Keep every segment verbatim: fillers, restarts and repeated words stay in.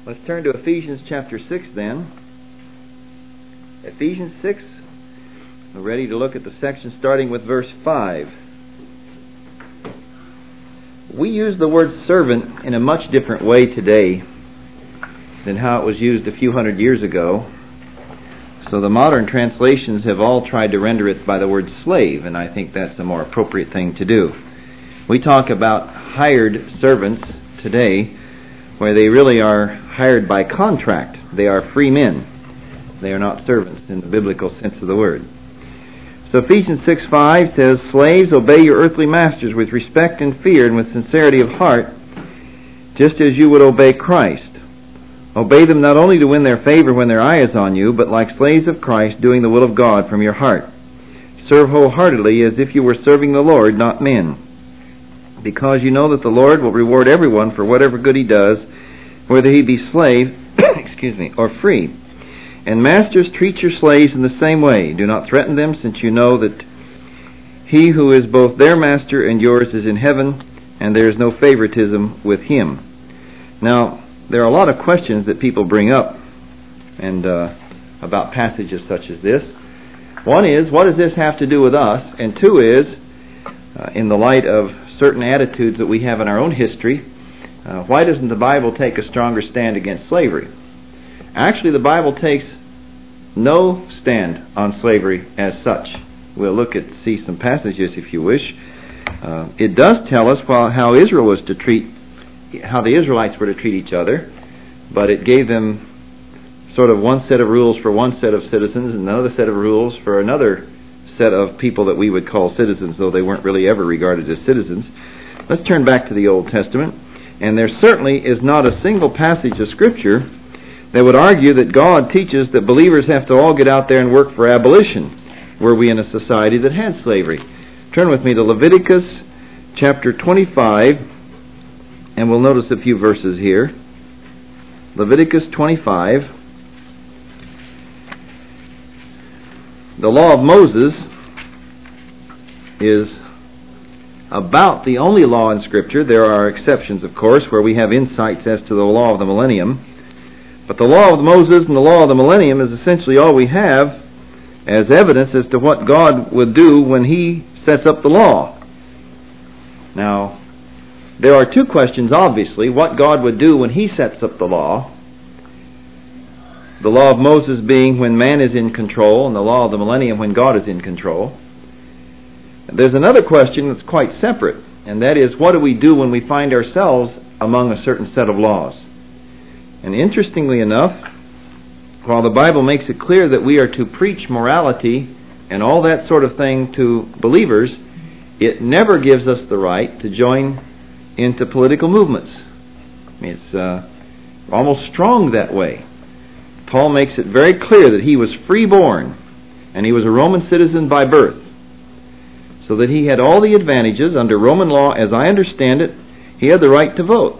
Let's turn to Ephesians chapter six then. Ephesians six. We're ready to look at the section starting with verse five. We use the word servant in a much different way today than how it was used a few hundred years ago. So the modern translations have all tried to render it by the word slave, and I think that's a more appropriate thing to do. We talk about hired servants today, where they really are hired by contract. They are free men. They are not servants in the biblical sense of the word. So Ephesians six five says, "Slaves, obey your earthly masters with respect and fear and with sincerity of heart, just as you would obey Christ. Obey them not only to win their favor when their eye is on you, but like slaves of Christ, doing the will of God from your heart. Serve wholeheartedly as if you were serving the Lord, not men, because you know that the Lord will reward everyone for whatever good he does, whether he be slave excuse me, or free. And masters, treat your slaves in the same way. Do not threaten them, since you know that he who is both their master and yours is in heaven, and there is no favoritism with him." Now, there are a lot of questions that people bring up and uh, about passages such as this. One is, what does this have to do with us? And two is, uh, in the light of certain attitudes that we have in our own history, uh, why doesn't the Bible take a stronger stand against slavery? Actually, the Bible takes no stand on slavery as such. We'll look at see some passages if you wish. Uh, it does tell us well, how Israel was to treat, how the Israelites were to treat each other, but it gave them sort of one set of rules for one set of citizens and another set of rules for another set of people that we would call citizens, though they weren't really ever regarded as citizens. Let's turn back to the Old Testament, and there certainly is not a single passage of Scripture that would argue that God teaches that believers have to all get out there and work for abolition, were we in a society that had slavery. Turn with me to Leviticus chapter twenty-five, and we'll notice a few verses here. Leviticus twenty-five. The law of Moses is about the only law in Scripture. There are exceptions, of course, where we have insights as to the law of the millennium. But the law of Moses and the law of the millennium is essentially all we have as evidence as to what God would do when He sets up the law. Now, there are two questions, obviously. What God would do when He sets up the law. The law of Moses being when man is in control, and the law of the millennium when God is in control. There's another question that's quite separate, and that is, what do we do when we find ourselves among a certain set of laws? And interestingly enough, while the Bible makes it clear that we are to preach morality and all that sort of thing to believers, it never gives us the right to join into political movements. I mean, it's uh, almost strong that way. Paul makes it very clear that he was freeborn, and he was a Roman citizen by birth, so that he had all the advantages under Roman law. As I understand it, he had the right to vote.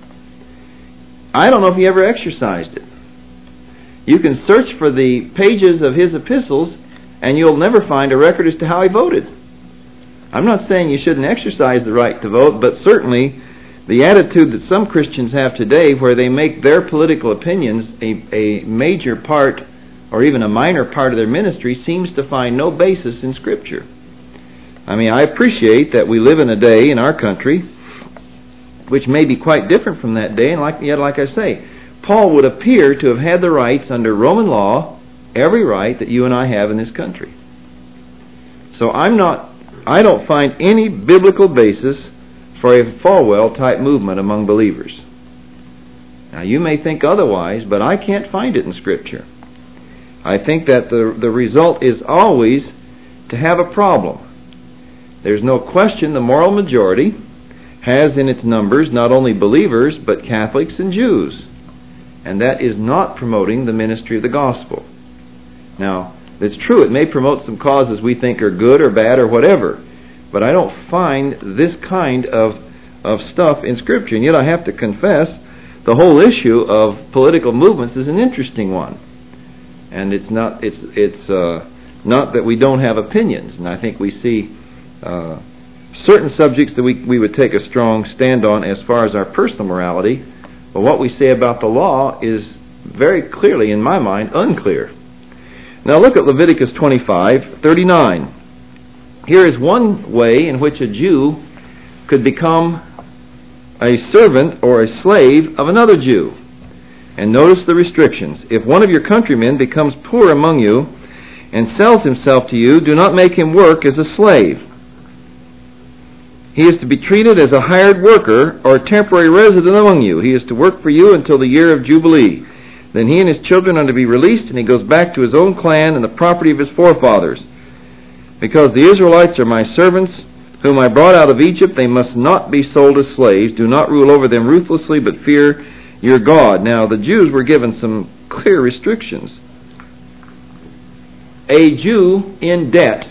I don't know if he ever exercised it. You can search for the pages of his epistles, and you'll never find a record as to how he voted. I'm not saying you shouldn't exercise the right to vote, but certainly the attitude that some Christians have today, where they make their political opinions a, a major part or even a minor part of their ministry, seems to find no basis in Scripture. I mean, I appreciate that we live in a day in our country which may be quite different from that day, and like, yet, like I say, Paul would appear to have had the rights under Roman law, every right that you and I have in this country. So I'm not, I don't find any biblical basis for a Falwell type movement among believers. Now, you may think otherwise, but I can't find it in Scripture. I think that the the result is always to have a problem. There's no question the moral majority has in its numbers not only believers, but Catholics and Jews. And that is not promoting the ministry of the gospel. Now, it's true, it may promote some causes we think are good or bad or whatever, but I don't find this kind of, of stuff in Scripture. And yet I have to confess, the whole issue of political movements is an interesting one. And it's not it's it's uh, not that we don't have opinions. And I think we see uh, certain subjects that we, we would take a strong stand on as far as our personal morality, But what we say about the law is very clearly, in my mind, unclear. Now look at Leviticus twenty-five thirty-nine. Here is one way in which a Jew could become a servant or a slave of another Jew. And notice the restrictions. If one of your countrymen becomes poor among you and sells himself to you, do not make him work as a slave. He is to be treated as a hired worker or a temporary resident among you. He is to work for you until the year of Jubilee. Then he and his children are to be released, and he goes back to his own clan and the property of his forefathers. Because the Israelites are my servants, whom I brought out of Egypt, they must not be sold as slaves. Do not rule over them ruthlessly, but fear your God. Now, the Jews were given some clear restrictions. A Jew in debt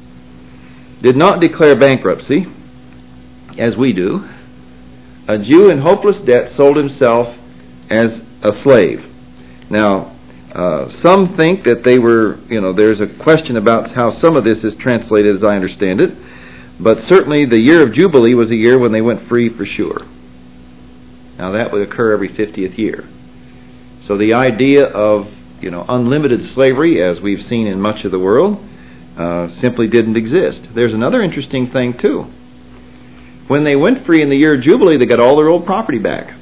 did not declare bankruptcy, as we do. A Jew in hopeless debt sold himself as a slave. Now, uh, some think that they were, you know, there's a question about how some of this is translated as I understand it, but certainly the year of Jubilee was a year when they went free for sure. Now that would occur every fiftieth year. So the idea of, you know, unlimited slavery, as we've seen in much of the world, uh, simply didn't exist. There's another interesting thing too. When they went free in the year of Jubilee, they got all their old property back.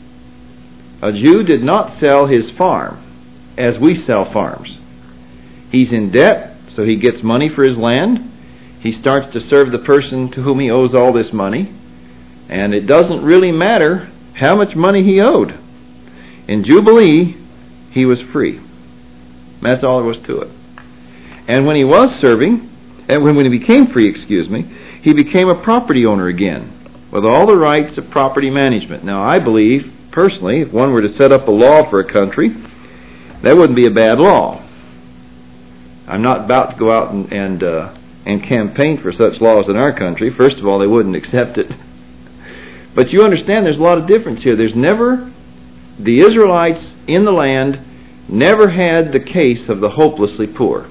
A Jew did not sell his farm as we sell farms. He's in debt, so he gets money for his land. He starts to serve the person to whom he owes all this money, and it doesn't really matter how much money he owed. In Jubilee, he was free. That's all there was to it. And when he was serving, and when, when he became free, excuse me, he became a property owner again, with all the rights of property management. Now, I believe, personally, if one were to set up a law for a country, that wouldn't be a bad law. I'm not about to go out and and, uh, and campaign for such laws in our country. First of all, they wouldn't accept it. But you understand there's a lot of difference here. There's never, the Israelites in the land never had the case of the hopelessly poor.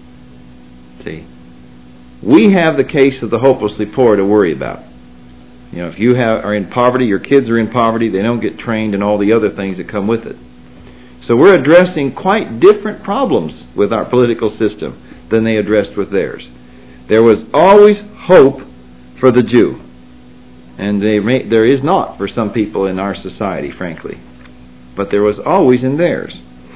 See, we have the case of the hopelessly poor to worry about. You know, if you have, are in poverty, your kids are in poverty, they don't get trained and all the other things that come with it. So we're addressing quite different problems with our political system than they addressed with theirs. There was always hope for the Jew. And they may, there is not for some people in our society, frankly. But there was always in theirs.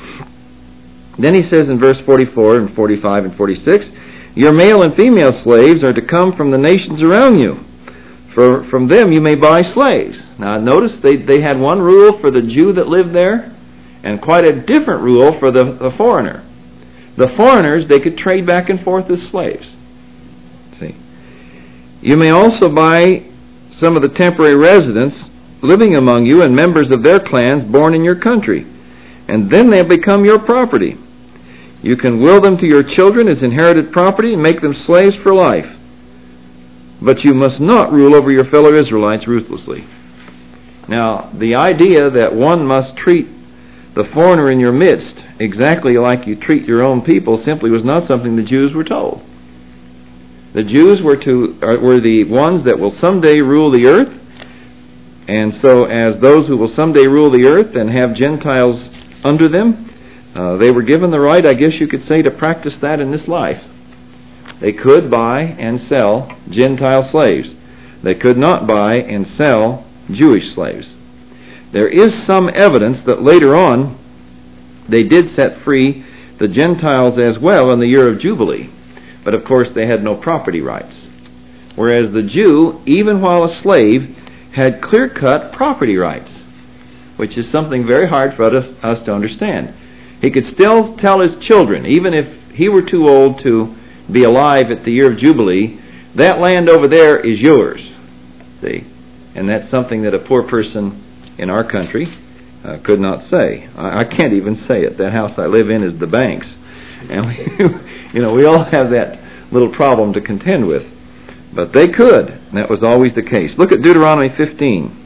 Then he says in verse forty-four and forty-five and forty-six, your male and female slaves are to come from the nations around you. For from them you may buy slaves. Now notice they, they had one rule for the Jew that lived there, and quite a different rule for the, the foreigner. The foreigners they could trade back and forth as slaves. See, you may also buy some of the temporary residents living among you and members of their clans born in your country, and then they'll become your property. You can will them to your children as inherited property and make them slaves for life. But you must not rule over your fellow Israelites ruthlessly. Now, the idea that one must treat the foreigner in your midst exactly like you treat your own people simply was not something the Jews were told. The Jews were to uh, were the ones that will someday rule the earth, and so as those who will someday rule the earth and have Gentiles under them, uh, they were given the right, I guess you could say, to practice that in this life. They could buy and sell Gentile slaves. They could not buy and sell Jewish slaves. There is some evidence that later on they did set free the Gentiles as well in the year of Jubilee. But of course they had no property rights. Whereas the Jew, even while a slave, had clear-cut property rights, which is something very hard for us, us to understand. He could still tell his children, even if he were too old to be alive at the year of Jubilee, that land over there is yours. See? And that's something that a poor person in our country uh, could not say. I, I can't even say it. That house I live in is the bank's. And we, you know, we all have that little problem to contend with. But they could, and that was always the case. Look at Deuteronomy fifteen.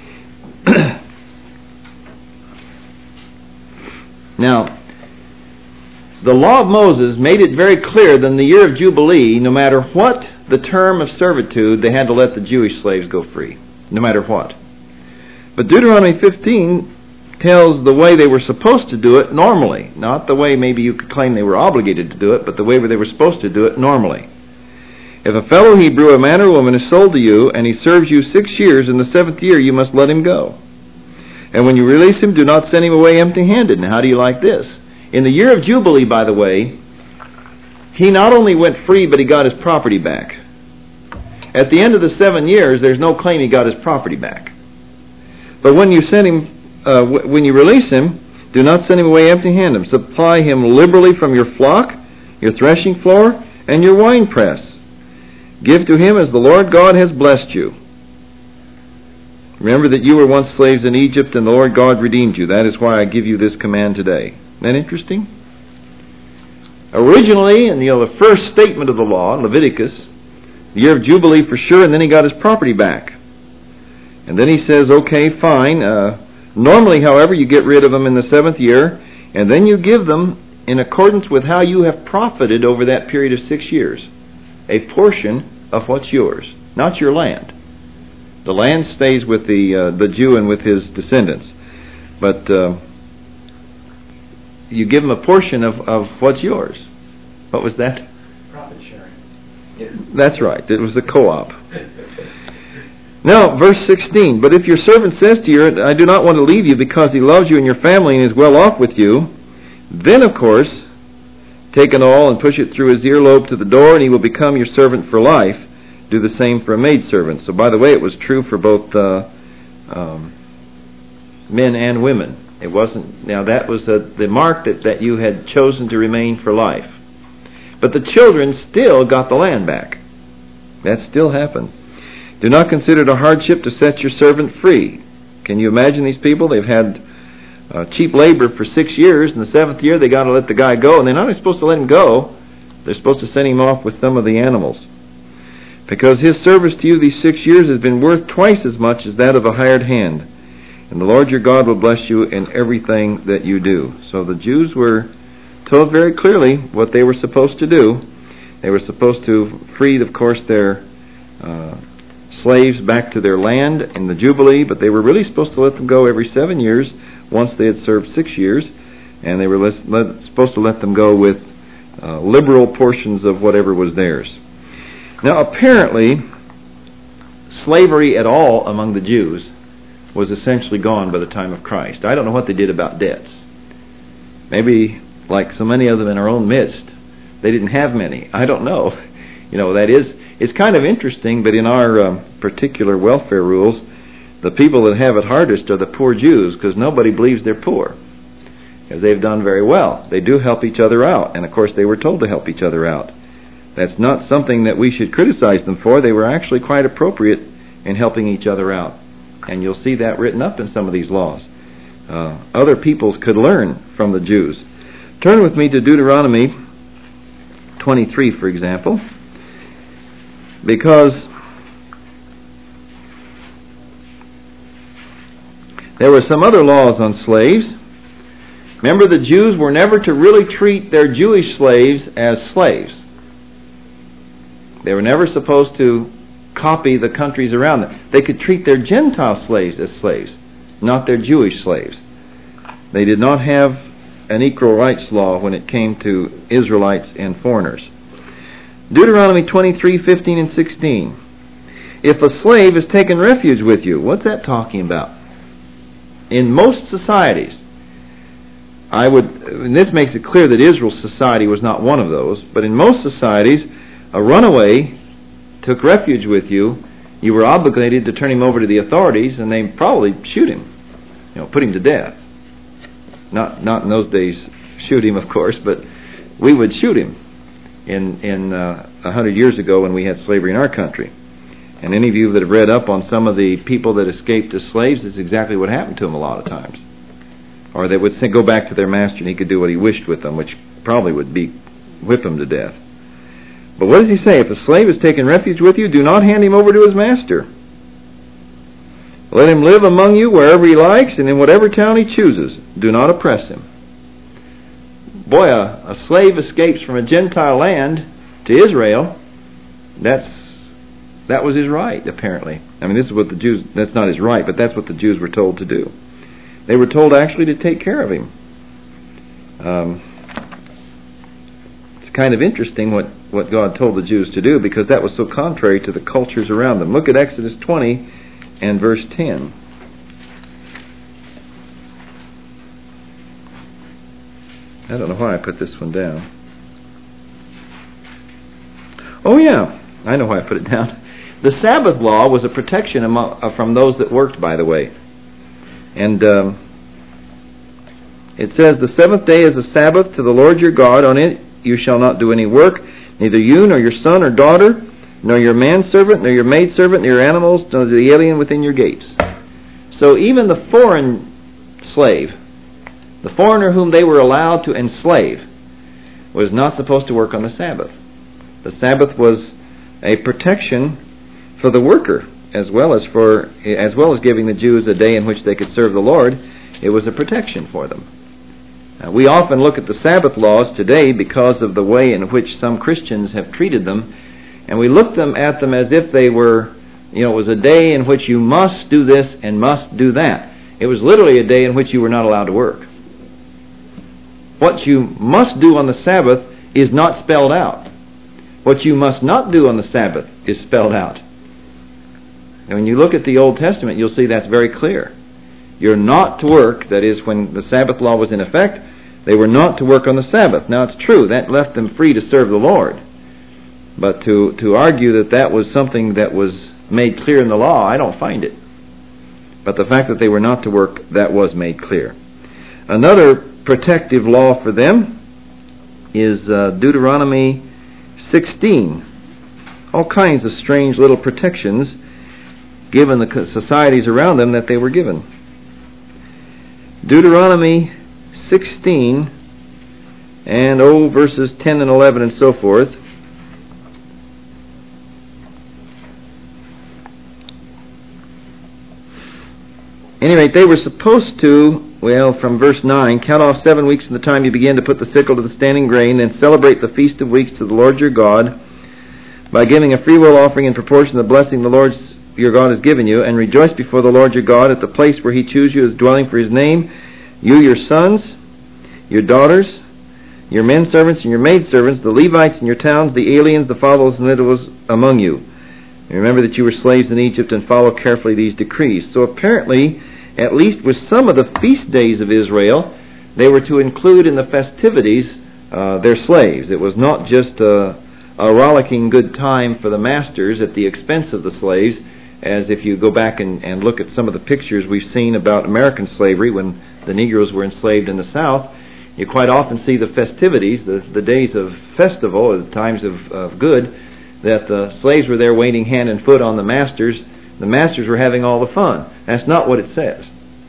Now, the law of Moses made it very clear that in the year of Jubilee, no matter what the term of servitude, they had to let the Jewish slaves go free. No matter what. But Deuteronomy fifteen tells the way they were supposed to do it normally. Not the way maybe you could claim they were obligated to do it, but the way they were supposed to do it normally. If a fellow Hebrew, a man or woman, is sold to you, and he serves you six years, in the seventh year you must let him go. And when you release him, do not send him away empty-handed. Now, how do you like this? In the year of Jubilee, by the way, he not only went free, but he got his property back. At the end of the seven years, there's no claim he got his property back. But when you send him, uh, w- when you release him, do not send him away empty-handed. Supply him liberally from your flock, your threshing floor, and your winepress. Give to him as the Lord God has blessed you. Remember that you were once slaves in Egypt, and the Lord God redeemed you. That is why I give you this command today. Isn't that interesting? Originally, in you know, the first statement of the law, Leviticus, the year of Jubilee for sure, and then he got his property back. And then he says, okay, fine. Uh, normally, however, you get rid of them in the seventh year, and then you give them in accordance with how you have profited over that period of six years. A portion of what's yours, not your land. The land stays with the uh, the Jew and with his descendants. But uh, you give him a portion of, of what's yours. What was that? Profit sharing. Yeah. That's right. It was the co-op. Now, verse sixteen. But if your servant says to you, I do not want to leave you because he loves you and your family and is well off with you, then, of course, take an awl and push it through his earlobe to the door, and he will become your servant for life. Do the same for a maidservant. So, by the way, it was true for both uh, um, men and women. It wasn't. Now, that was uh, the mark that, that you had chosen to remain for life. But the children still got the land back. That still happened. Do not consider it a hardship to set your servant free. Can you imagine these people? They've had uh, cheap labor for six years. In the seventh year, they got to let the guy go. And they're not only supposed to let him go, they're supposed to send him off with some of the animals. Because his service to you these six years has been worth twice as much as that of a hired hand. And the Lord your God will bless you in everything that you do. So the Jews were told very clearly what they were supposed to do. They were supposed to free, of course, their uh, slaves back to their land in the Jubilee, but they were really supposed to let them go every seven years once they had served six years, and they were let, let, supposed to let them go with uh, liberal portions of whatever was theirs. Now, apparently, slavery at all among the Jews was essentially gone by the time of Christ. I don't know what they did about debts. Maybe, like so many of them in our own midst, they didn't have many. I don't know. You know, that is, it's kind of interesting, but in our um, particular welfare rules, the people that have it hardest are the poor Jews, because nobody believes they're poor, because they've done very well. They do help each other out, and of course they were told to help each other out. That's not something that we should criticize them for. They were actually quite appropriate in helping each other out. And you'll see that written up in some of these laws. Uh, other peoples could learn from the Jews. Turn with me to Deuteronomy twenty-three, for example. Because there were some other laws on slaves. Remember, the Jews were never to really treat their Jewish slaves as slaves. They were never supposed to copy the countries around them. They could treat their Gentile slaves as slaves, not their Jewish slaves. They did not have an equal rights law when it came to Israelites and foreigners. Deuteronomy twenty-three, fifteen and sixteen. If a slave has taken refuge with you, what's that talking about? In most societies, I would, and this makes it clear that Israel's society was not one of those, but in most societies, a runaway took refuge with you, you were obligated to turn him over to the authorities, and they probably shoot him, you know, put him to death. Not not in those days, shoot him, of course, but we would shoot him in in uh, a hundred years ago when we had slavery in our country. And any of you that have read up on some of the people that escaped as slaves, it's exactly what happened to them a lot of times. Or they would say, go back to their master and he could do what he wished with them, which probably would be whip him to death. But what does he say? If a slave has taken refuge with you, do not hand him over to his master. Let him live among you wherever he likes and in whatever town he chooses. Do not oppress him. Boy, a, a slave escapes from a Gentile land to Israel. That's that was his right, apparently. I mean, this is what the Jews, that's not his right, but that's what the Jews were told to do. They were told actually to take care of him. Um, it's kind of interesting what, what God told the Jews to do, because that was so contrary to the cultures around them. Look at Exodus twenty and verse ten. I don't know why I put this one down. Oh yeah, I know why I put it down. The Sabbath law was a protection among, uh, from those that worked, by the way. And um, it says, the seventh day is a Sabbath to the Lord your God. On it you shall not do any work, neither you nor your son or daughter, nor your manservant, nor your maidservant, nor your animals, nor the alien within your gates. So even the foreign slave, the foreigner whom they were allowed to enslave, was not supposed to work on the Sabbath. The Sabbath was a protection for the worker, as well as for as well as giving the Jews a day in which they could serve the Lord. It was a protection for them. Now, we often look at the Sabbath laws today because of the way in which some Christians have treated them, and we look them at them as if they were, you know, it was a day in which you must do this and must do that. It was literally a day in which you were not allowed to work. What you must do on the Sabbath is not spelled out. What you must not do on the Sabbath is spelled out. And when you look at the Old Testament, you'll see that's very clear. You're not to work, that is, when the Sabbath law was in effect, they were not to work on the Sabbath. Now it's true, that left them free to serve the Lord. But to, to argue that that was something that was made clear in the law, I don't find it. But the fact that they were not to work, that was made clear. Another protective law for them is uh, Deuteronomy sixteen. All kinds of strange little protections given the societies around them that they were given. Deuteronomy sixteen and oh verses ten and eleven and so forth. At any rate, they were supposed to, well, from verse nine, count off seven weeks from the time you begin to put the sickle to the standing grain, and celebrate the Feast of Weeks to the Lord your God by giving a freewill offering in proportion to the blessing the Lord your God has given you, and rejoice before the Lord your God at the place where he chose you as dwelling for his name, you, your sons, your daughters, your men servants and your maid servants, the Levites in your towns, the aliens, the fatherless and widows among you. And remember that you were slaves in Egypt, and follow carefully these decrees. So apparently, at least with some of the feast days of Israel, they were to include in the festivities uh, their slaves. It was not just a, a rollicking good time for the masters at the expense of the slaves, as if you go back and, and look at some of the pictures we've seen about American slavery when the Negroes were enslaved in the South. You quite often see the festivities, the, the days of festival, the times of, of good, that the slaves were there waiting hand and foot on the masters. The masters were having all the fun. That's not what it says.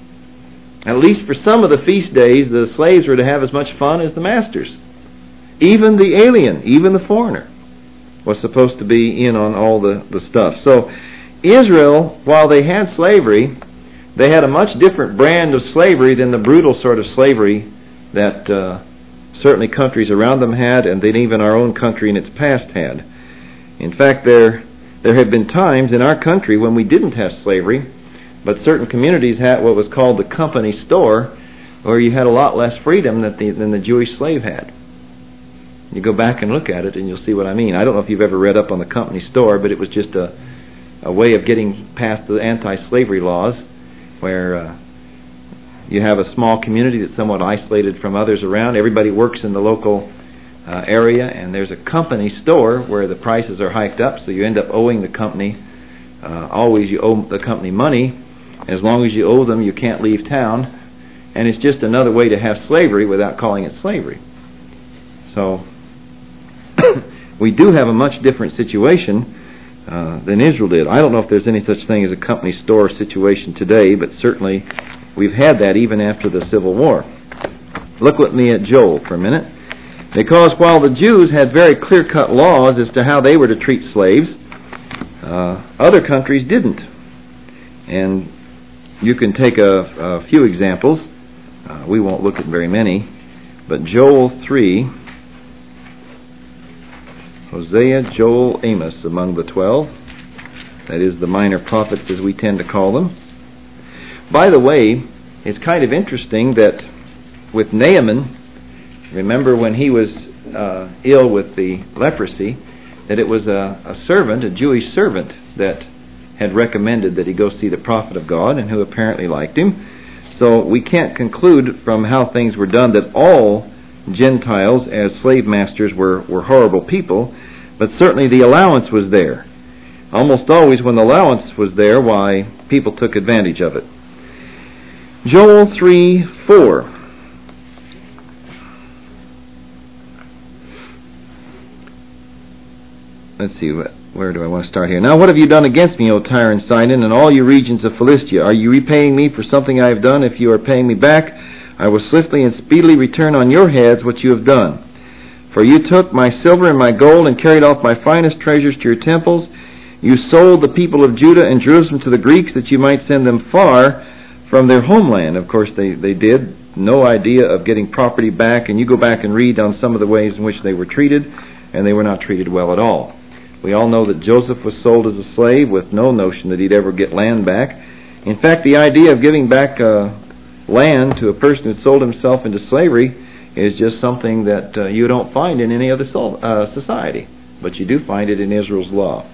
At least for some of the feast days, the slaves were to have as much fun as the masters. Even the alien, even the foreigner, was supposed to be in on all the, the stuff. So Israel, while they had slavery, they had a much different brand of slavery than the brutal sort of slavery that uh, certainly countries around them had, and that even our own country in its past had. In fact, there there have been times in our country when we didn't have slavery, but certain communities had what was called the company store, where you had a lot less freedom than the, than the Jewish slave had. You go back and look at it and you'll see what I mean. I don't know if you've ever read up on the company store, but it was just a, a way of getting past the anti-slavery laws, where uh, you have a small community that's somewhat isolated from others around. Everybody works in the local uh, area, and there's a company store where the prices are hiked up, so you end up owing the company. Uh, always you owe the company money. As long as you owe them, you can't leave town. And it's just another way to have slavery without calling it slavery. So we do have a much different situation uh, than Israel did. I don't know if there's any such thing as a company store situation today, but certainly we've had that even after the Civil War. Look with me at Joel for a minute. Because while the Jews had very clear-cut laws as to how they were to treat slaves, uh, other countries didn't. And you can take a, a few examples. Uh, we won't look at very many. But Joel three, Hosea, Joel, Amos among the twelve. that is, the minor prophets as we tend to call them. By the way, it's kind of interesting that with Naaman, remember when he was uh, ill with the leprosy, that it was a, a servant, a Jewish servant, that had recommended that he go see the prophet of God, and who apparently liked him. So we can't conclude from how things were done that all Gentiles as slave masters were, were horrible people, but certainly the allowance was there. Almost always when the allowance was there, why, people took advantage of it. Joel three four. Let's see, where do I want to start here? Now what have you done against me, O Tyre and Sidon, and all you regions of Philistia? Are you repaying me for something I have done? If you are paying me back, I will swiftly and speedily return on your heads what you have done. For you took my silver and my gold, and carried off my finest treasures to your temples. You sold the people of Judah and Jerusalem to the Greeks, that you might send them far from their homeland. Of course, they, they did. No idea of getting property back, and you go back and read on some of the ways in which they were treated, and they were not treated well at all. We all know that Joseph was sold as a slave with no notion that he'd ever get land back. In fact, the idea of giving back uh, land to a person who'd sold himself into slavery is just something that uh, you don't find in any other uh, society, but you do find it in Israel's law.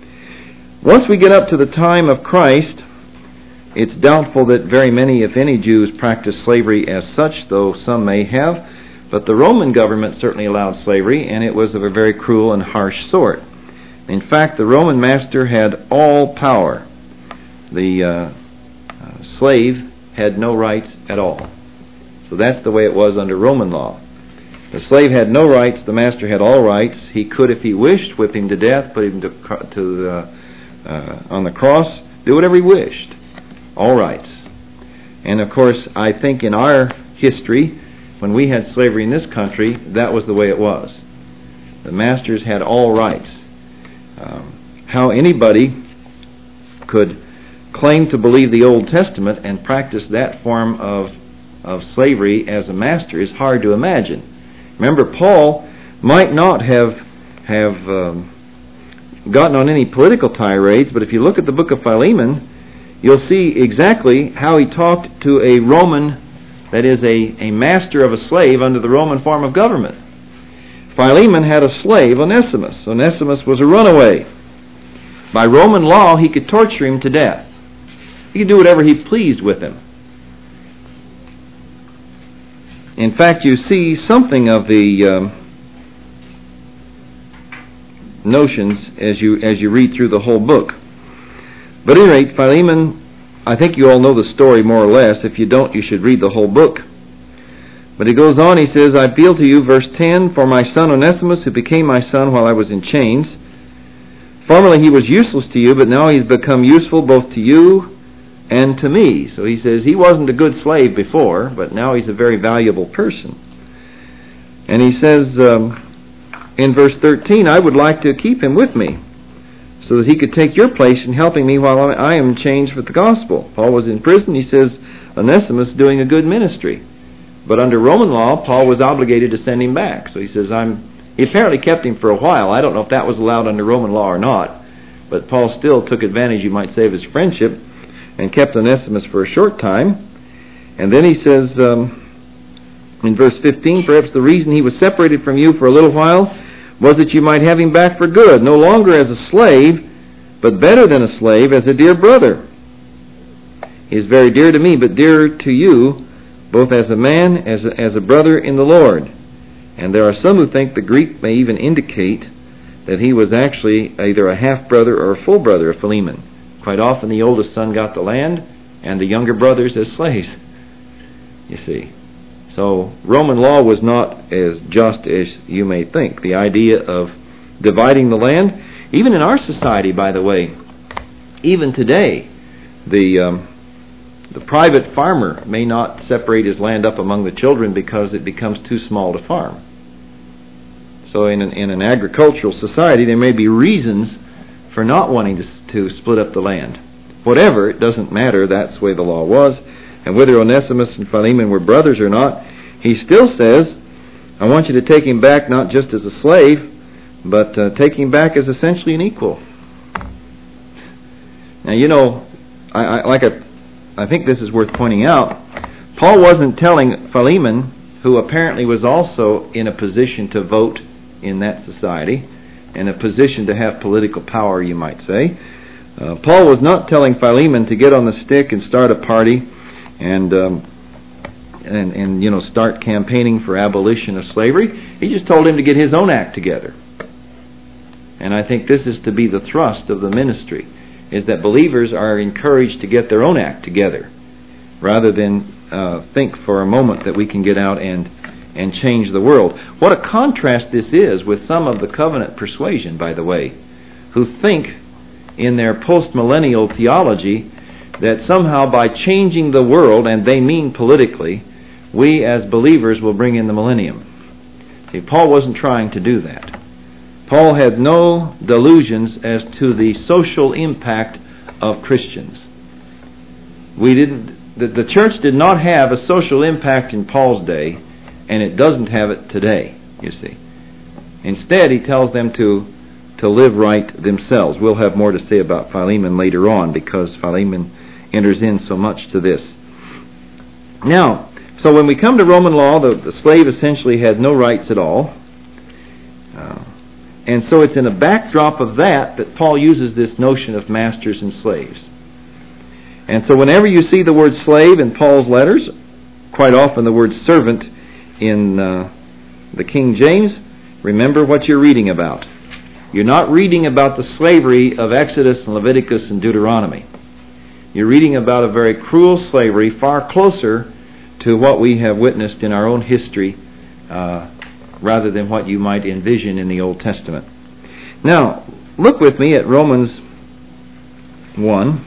Once we get up to the time of Christ, it's doubtful that very many, if any, Jews practiced slavery as such, though some may have, but the Roman government certainly allowed slavery, and it was of a very cruel and harsh sort. In fact, the Roman master had all power. The uh, uh, slave had no rights at all. So that's the way it was under Roman law. The slave had no rights, the master had all rights. He could, if he wished, whip him to death, put him to, to uh, uh, on the cross, do whatever he wished. All rights. And of course, I think in our history, when we had slavery in this country, that was the way it was. The masters had all rights. Um, how anybody could claim to believe the Old Testament and practice that form of of slavery as a master is hard to imagine. Remember, Paul might not have have um, gotten on any political tirades, but if you look at the book of Philemon, you'll see exactly how he talked to a Roman, that is, a, a master of a slave under the Roman form of government. Philemon had a slave, Onesimus. Onesimus was a runaway. By Roman law, he could torture him to death. He could do whatever he pleased with him. In fact, you see something of the um, notions as you as you read through the whole book. But at any rate, Philemon, I think you all know the story more or less. If you don't, you should read the whole book. But he goes on, he says, I appeal to you, verse ten, for my son Onesimus, who became my son while I was in chains. Formerly he was useless to you, but now he's become useful both to you and to me. So he says he wasn't a good slave before, but now he's a very valuable person. And he says um, in verse thirteen, I would like to keep him with me, so that he could take your place in helping me while I am in chains for the gospel. Paul was in prison. He says Onesimus doing a good ministry. But under Roman law, Paul was obligated to send him back. So he says, I'm. He apparently kept him for a while. I don't know if that was allowed under Roman law or not. But Paul still took advantage, you might say, of his friendship and kept Onesimus for a short time. And then he says um, in verse fifteen, perhaps the reason he was separated from you for a little while was that you might have him back for good, no longer as a slave, but better than a slave, as a dear brother. He is very dear to me, but dearer to you, both as a man, as a, as a brother in the Lord. And there are some who think the Greek may even indicate that he was actually either a half-brother or a full brother of Philemon. Quite often the oldest son got the land, and the younger brothers as slaves, you see. So Roman law was not as just as you may think. The idea of dividing the land, even in our society, by the way, even today, the... Um, The private farmer may not separate his land up among the children because it becomes too small to farm. So in an, in an agricultural society, there may be reasons for not wanting to, to split up the land. Whatever, it doesn't matter. That's the way the law was. And whether Onesimus and Philemon were brothers or not, he still says, I want you to take him back not just as a slave, but uh, take him back as essentially an equal. Now, you know, I, I, like I, I think this is worth pointing out, Paul wasn't telling Philemon, who apparently was also in a position to vote in that society, in a position to have political power, you might say. Uh, Paul was not telling Philemon to get on the stick and start a party and, um, and, and you know, start campaigning for abolition of slavery. He just told him to get his own act together. And I think this is to be the thrust of the ministry, is that believers are encouraged to get their own act together, rather than uh, think for a moment that we can get out and and change the world. What a contrast this is with some of the covenant persuasion, by the way, who think in their post-millennial theology that somehow by changing the world, and they mean politically, we as believers will bring in the millennium. See, Paul wasn't trying to do that. Paul had no delusions as to the social impact of Christians. We didn't. The, the church did not have a social impact in Paul's day, and it doesn't have it today, you see. Instead, he tells them to to live right themselves. We'll have more to say about Philemon later on, because Philemon enters in so much to this. Now, so when we come to Roman law, the, the slave essentially had no rights at all. Uh, and so it's in a backdrop of that that Paul uses this notion of masters and slaves. And so whenever you see the word slave in Paul's letters, quite often the word servant in uh, the King James, remember what you're reading about. You're not reading about the slavery of Exodus and Leviticus and Deuteronomy. You're reading about a very cruel slavery, far closer to what we have witnessed in our own history, uh, rather than what you might envision in the Old Testament. Now, look with me at Romans one.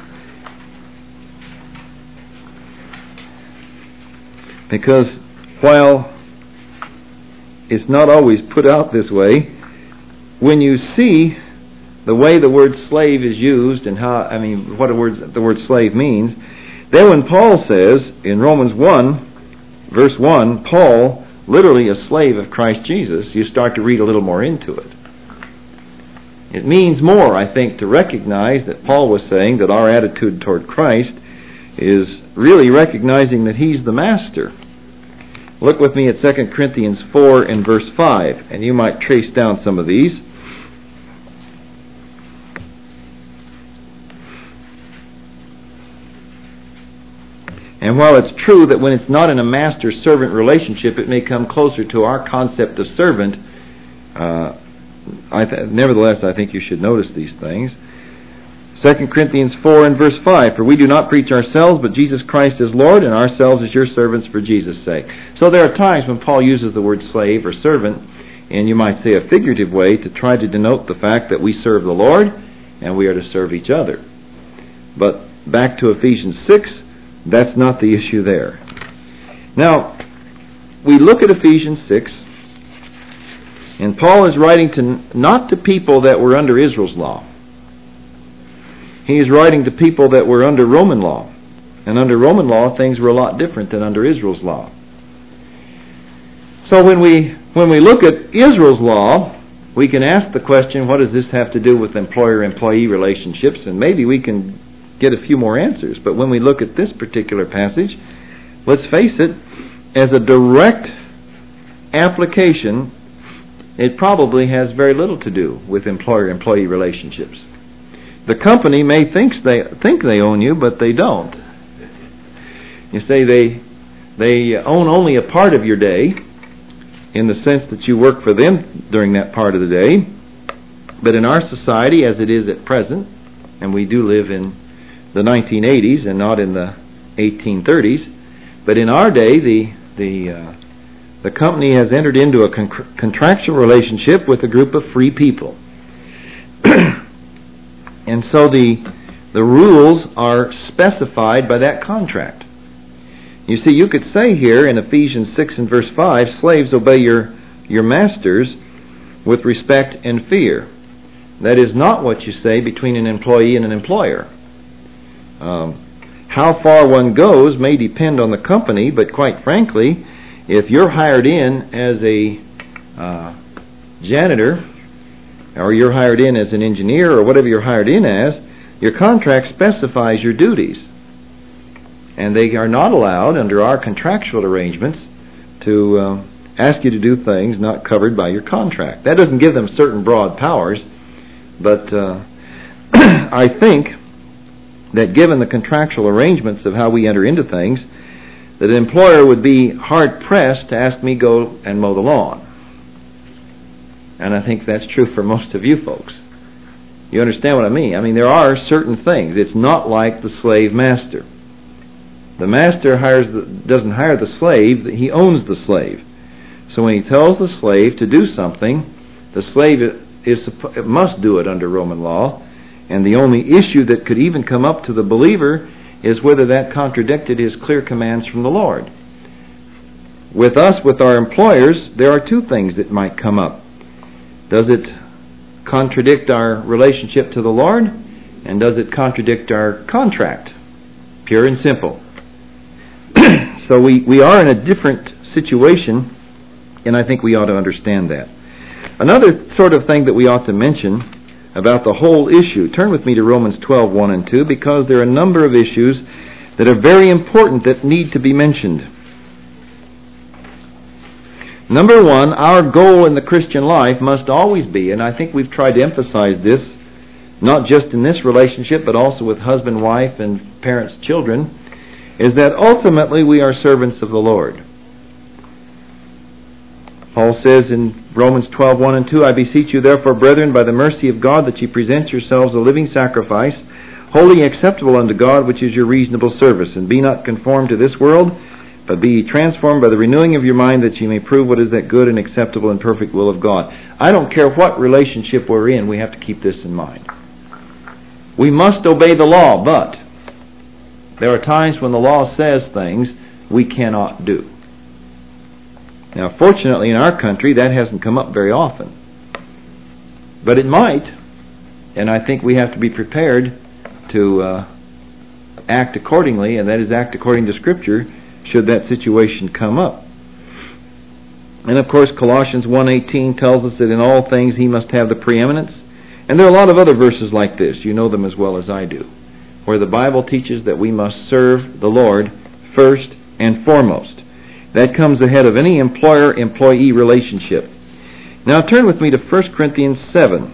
Because while it's not always put out this way, when you see the way the word slave is used and how, I mean, what a word, the word slave means, then when Paul says in Romans one, verse one, Paul, literally a slave of Christ Jesus, you start to read a little more into it. It means more, I think, to recognize that Paul was saying that our attitude toward Christ is really recognizing that He's the master. Look with me at Second Corinthians four and verse five, and you might trace down some of these. And while it's true that when it's not in a master-servant relationship, it may come closer to our concept of servant, uh, I th- nevertheless, I think you should notice these things. Second Corinthians four and verse five, for we do not preach ourselves, but Jesus Christ is Lord, and ourselves as your servants for Jesus' sake. So there are times when Paul uses the word slave or servant, and you might say a figurative way, to try to denote the fact that we serve the Lord, and we are to serve each other. But back to Ephesians six, that's not the issue there. Now, we look at Ephesians six, and Paul is writing to not to people that were under Israel's law. He is writing to people that were under Roman law. And under Roman law, things were a lot different than under Israel's law. So when we when we look at Israel's law, we can ask the question, what does this have to do with employer-employee relationships? And maybe we can get a few more answers. But when we look at this particular passage, let's face it, as a direct application, it probably has very little to do with employer-employee relationships. The company may think they think they own you, but they don't. You say they they own only a part of your day, in the sense that you work for them during that part of the day. But in our society, as it is at present, and we do live in the nineteen eighties and not in the eighteen thirties, but in our day, the the uh, the company has entered into a con- contractual relationship with a group of free people. And so the the rules are specified by that contract. You see, you could say here in Ephesians six and verse five, slaves, obey your, your masters with respect and fear. That is not what you say between an employee and an employer. Um, how far one goes may depend on the company, but quite frankly, if you're hired in as a uh, janitor, or you're hired in as an engineer, or whatever you're hired in as, Your contract specifies your duties. And they are not allowed, under our contractual arrangements, to uh, ask you to do things not covered by your contract. That doesn't give them certain broad powers, but uh, I think that given the contractual arrangements of how we enter into things, that an employer would be hard-pressed to ask me go and mow the lawn. And I think that's true for most of you folks. You understand what I mean? I mean, there are certain things. It's not like the slave master. The master hires the, doesn't hire the slave, he owns the slave. So when he tells the slave to do something, the slave is, must do it under Roman law. And the only issue that could even come up to the believer is whether that contradicted his clear commands from the Lord. With us, with our employers, there are two things that might come up. Does it contradict our relationship to the Lord? And does it contradict our contract? Pure and simple. So we, we are in a different situation, and I think we ought to understand that. Another sort of thing that we ought to mention about the whole issue. Turn with me to Romans twelve, one and two, because there are a number of issues that are very important that need to be mentioned. Number one, our goal in the Christian life must always be, and I think we've tried to emphasize this, not just in this relationship, but also with husband, wife, and parents, children, is that ultimately we are servants of the Lord. Paul says in Romans twelve, one and two, I beseech you therefore, brethren, by the mercy of God, that ye present yourselves a living sacrifice, wholly acceptable unto God, which is your reasonable service. And be not conformed to this world, but be ye transformed by the renewing of your mind, that ye may prove what is that good and acceptable and perfect will of God. I don't care what relationship we're in, we have to keep this in mind. We must obey the law, but there are times when the law says things we cannot do. Now, fortunately, in our country, that hasn't come up very often. But it might, and I think we have to be prepared to uh, act accordingly, and that is act according to Scripture, should that situation come up. And, of course, Colossians one eighteen tells us that in all things he must have the preeminence. And there are a lot of other verses like this. You know them as well as I do, where the Bible teaches that we must serve the Lord first and foremost. That comes ahead of any employer-employee relationship. Now turn with me to First Corinthians seven.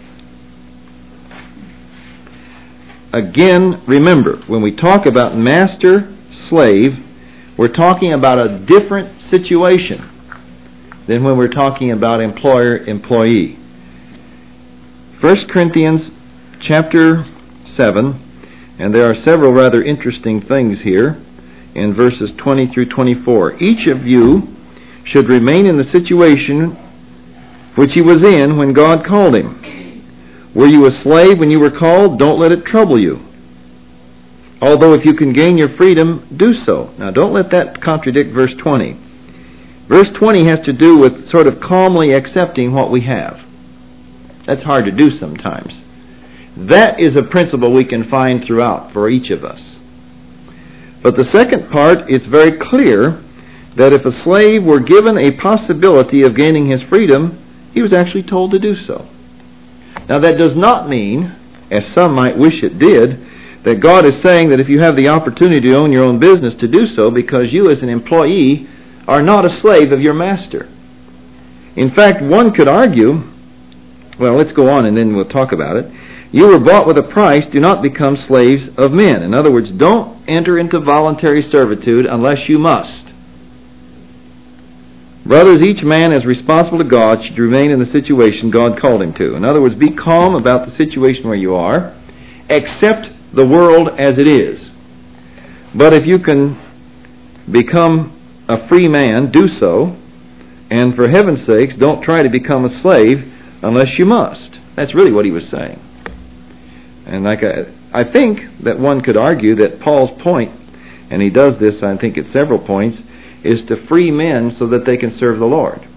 Again, remember, when we talk about master-slave, we're talking about a different situation than when we're talking about employer-employee. First Corinthians chapter seven, and there are several rather interesting things here in verses twenty through twenty-four. Each of you should remain in the situation which he was in when God called him. Were you a slave when you were called? Don't let it trouble you. Although if you can gain your freedom, do so. Now don't let that contradict verse twenty. Verse twenty has to do with sort of calmly accepting what we have. That's hard to do sometimes. That is a principle we can find throughout for each of us. But the second part, it's very clear that if a slave were given a possibility of gaining his freedom, he was actually told to do so. Now that does not mean, as some might wish it did, that God is saying that if you have the opportunity to own your own business, to do so, because you as an employee are not a slave of your master. In fact, one could argue, well, let's go on and then we'll talk about it. You were bought with a price, do not become slaves of men. In other words, don't enter into voluntary servitude unless you must. Brothers, each man as responsible to God should remain in the situation God called him to. In other words, be calm about the situation where you are. Accept the world as it is. But if you can become a free man, do so. And for heaven's sakes, don't try to become a slave unless you must. That's really what he was saying. And like I, I think that one could argue that Paul's point, and he does this, I think, at several points, is to free men so that they can serve the Lord.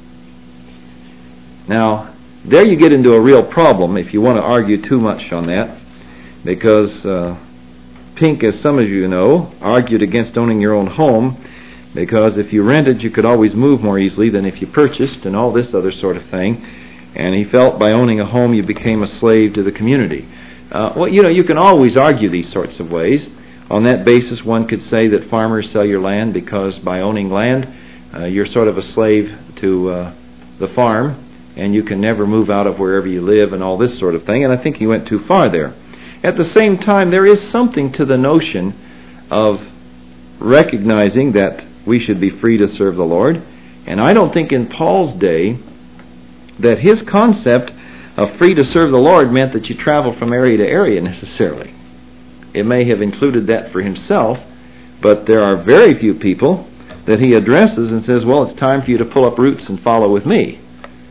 Now, there you get into a real problem if you want to argue too much on that, because uh, Pink, as some of you know, argued against owning your own home, because if you rented, you could always move more easily than if you purchased, and all this other sort of thing. And he felt by owning a home, you became a slave to the community. Uh, well, you know, you can always argue these sorts of ways. On that basis, one could say that farmers sell your land because by owning land, uh, you're sort of a slave to uh, the farm, and you can never move out of wherever you live and all this sort of thing. And I think he went too far there. At the same time, there is something to the notion of recognizing that we should be free to serve the Lord. And I don't think in Paul's day that his concept of free to serve the Lord meant that you travel from area to area necessarily. It may have included that for himself, but there are very few people that he addresses and says, well, it's time for you to pull up roots and follow with me.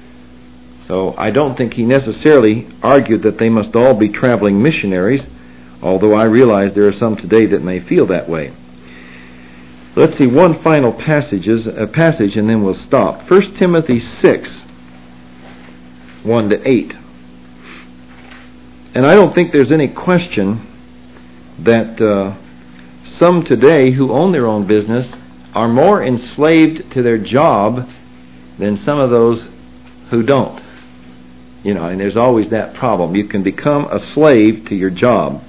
So I don't think he necessarily argued that they must all be traveling missionaries, although I realize there are some today that may feel that way. Let's see one final passages, a passage and then we'll stop. First Timothy six, one to eight. And I don't think there's any question that uh, some today who own their own business are more enslaved to their job than some of those who don't. You know, and there's always that problem. You can become a slave to your job.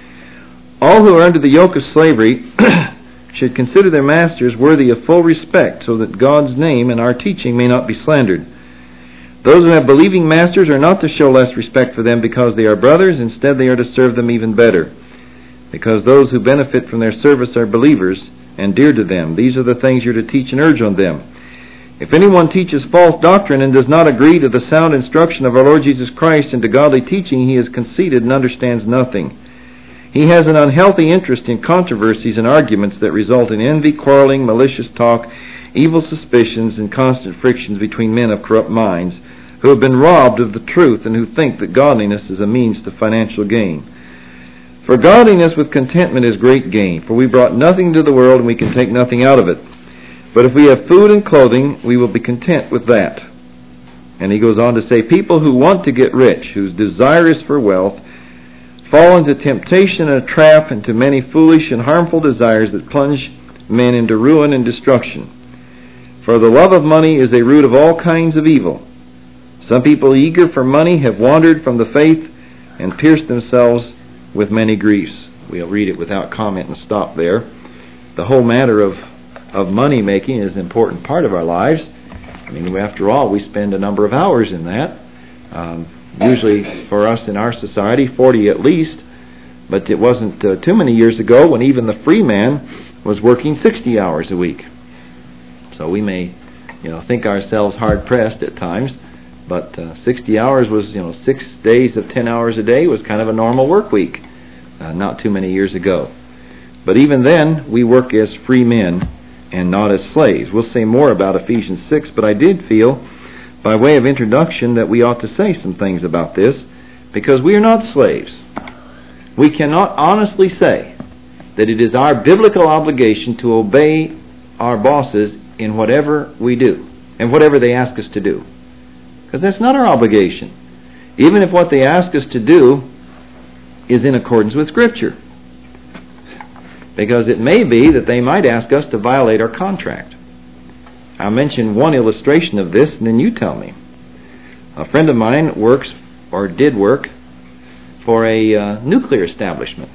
All who are under the yoke of slavery should consider their masters worthy of full respect, so that God's name and our teaching may not be slandered. Those who have believing masters are not to show less respect for them because they are brothers. Instead, they are to serve them even better, because those who benefit from their service are believers and dear to them. These are the things you're to teach and urge on them. If anyone teaches false doctrine and does not agree to the sound instruction of our Lord Jesus Christ and to godly teaching, he is conceited and understands nothing. He has an unhealthy interest in controversies and arguments that result in envy, quarreling, malicious talk, evil suspicions, and constant frictions between men of corrupt minds, who have been robbed of the truth and who think that godliness is a means to financial gain. For godliness with contentment is great gain, for we brought nothing to the world and we can take nothing out of it. But if we have food and clothing, we will be content with that. And he goes on to say, people who want to get rich, whose desire is for wealth, fall into temptation and a trap, into many foolish and harmful desires that plunge men into ruin and destruction. For the love of money is a root of all kinds of evil. Some people eager for money have wandered from the faith and pierced themselves with many griefs. We'll read it without comment and stop there. The whole matter of, of money making is an important part of our lives. I mean, after all, we spend a number of hours in that. Um, usually for us in our society, forty at least. But it wasn't uh, too many years ago when even the free man was working sixty hours a week. So we may, you know, think ourselves hard pressed at times, but uh, sixty hours was, you know, six days of ten hours a day was kind of a normal work week, uh, not too many years ago. But even then, we work as free men and not as slaves. We'll say more about Ephesians six, but I did feel, by way of introduction, that we ought to say some things about this, because we are not slaves. We cannot honestly say that it is our biblical obligation to obey our bosses in whatever we do and whatever they ask us to do, because that's not our obligation, even if what they ask us to do is in accordance with Scripture, because it may be that they might ask us to violate our contract. I'll mention one illustration of this and then you tell me. A friend of mine works, or did work, for a uh, nuclear establishment.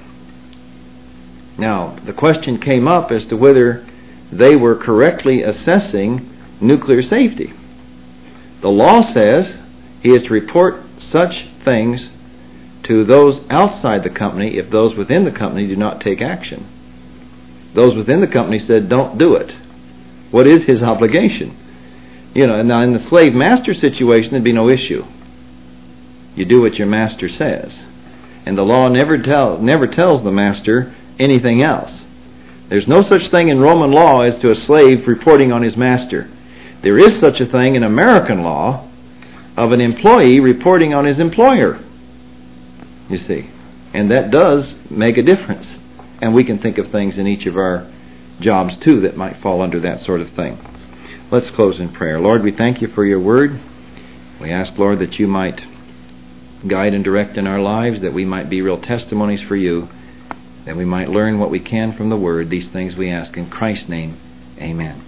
Now, the question came up as to whether they were correctly assessing nuclear safety. The law says he is to report such things to those outside the company if those within the company do not take action. Those within the company said, don't do it. What is his obligation? You know, now in the slave master situation, there'd be no issue. You do what your master says. And the law never tell, never tells the master anything else. There's no such thing in Roman law as to a slave reporting on his master. There is such a thing in American law of an employee reporting on his employer, you see. And that does make a difference. And we can think of things in each of our jobs, too, that might fall under that sort of thing. Let's close in prayer. Lord, we thank you for your word. We ask, Lord, that you might guide and direct in our lives, that we might be real testimonies for you, that we might learn what we can from the word. These things we ask in Christ's name. Amen.